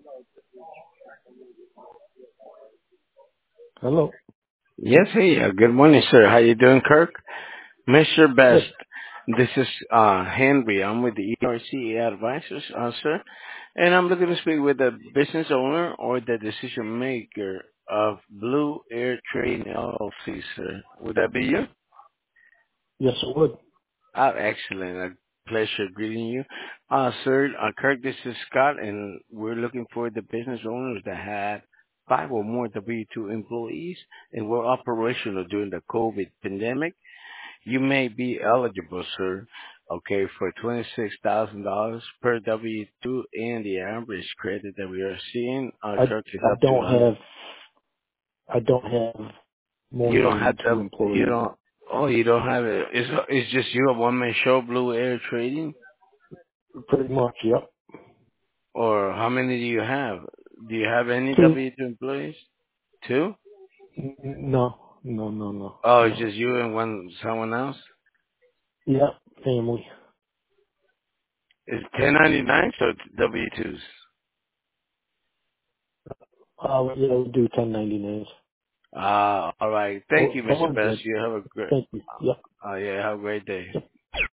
Hello. Yes, hey, good morning, sir. How you doing, Kirk? Mr. Best, Good. this is Henry. I'm with the ERC Advisors, sir, and I'm looking to speak with the business owner or the decision maker of Blue Air Trading LLC, sir. Would that be you? Yes, it would. Excellent. A pleasure greeting you. Sir, Kirk, this is Scott, and we're looking for the business owners that had 5 or more W-2 employees and were operational during the COVID pandemic. You may be eligible, sir, okay, for $26,000 per W-2 and the average credit that we are seeing, I Kirk, is I up to don't have I don't have more you don't than have two to, you employees. don't, oh, you don't have it. It's just you, a one-man show, Blue Air Trading? Pretty much. Yep. Or how many do you have? Do you have any Two. W-2 employees? Two? No. No. No. No. Oh, it's No. just you and someone else? Yep. Family. It's 1099s or W-2s? Yeah, we do 1099s. All right. Thank you, Oh, Mr. I'm Best. good. You have a great, Thank you. Yep. yeah, have a great day. Yep.